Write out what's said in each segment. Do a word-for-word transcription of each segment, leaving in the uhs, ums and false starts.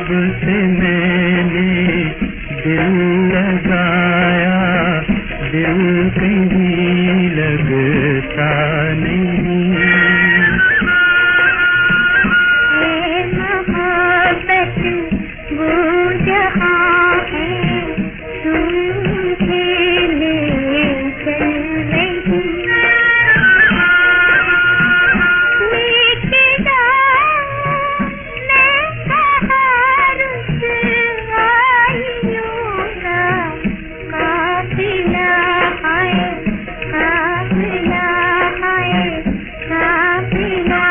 से मैंने दिल लगाया, दिल कहीं लगता नहीं। ए मोहब्बत वो जहाँ है तुझे ले चल रही, लेके जाऊं मैं कहाँ रुसवाइयों का काफिला है, काफिला है, काफिला।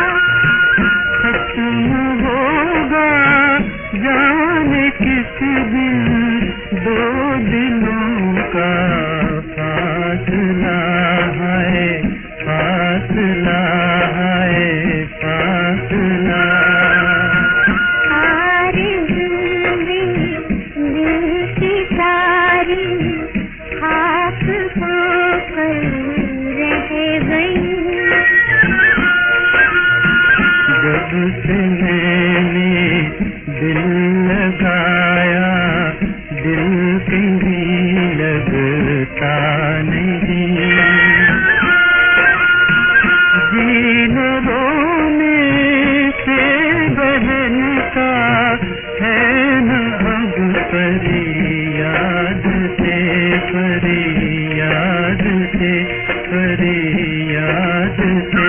खत्म होगा जाने किस दिन दो दिलों का फासला है, फासला है, फासला। आरज़ू में दिल की सारी खाक होकर रह गई, जब से मैंने दिल लगाया, दिल कहीं लगता नहीं। जीने रोने से बहन का है न अब फरियाद से, फरियाद से, फरियाद से।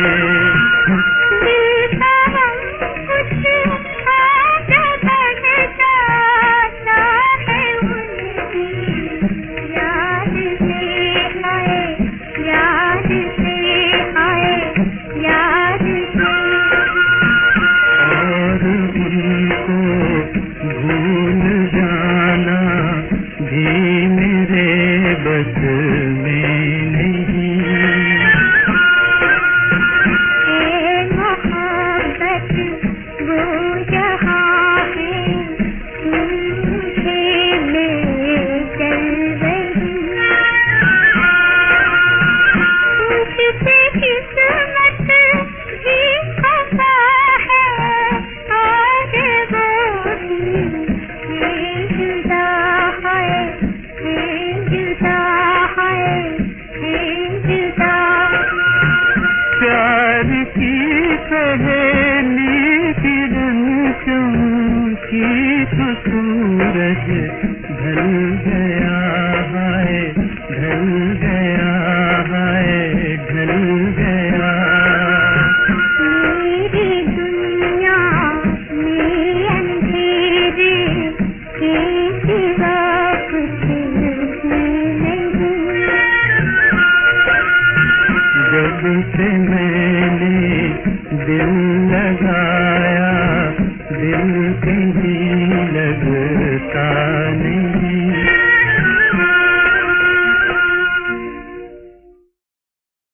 दिल का हम कुछ आगे बढ़ जाता है उनकी याद से, आए याद से, आए याद से। और उनको भूल जाना भी मेरे बस में नहीं। ए मोहब्बत वो जहाँ है तुझे ले चल रही, तुझसे किस्मत भी खफा है और वो भी ये जुदा है, ये जुदा है, ये जुदा। प्यार की पहेली किरण चमकी तो सूरज ढल गया है, ढल गया है, ढल गया। मेरी दुनिया में अंधेरे के सिवा कुछ नहीं। जब से मैंने दिल लगाया, दिल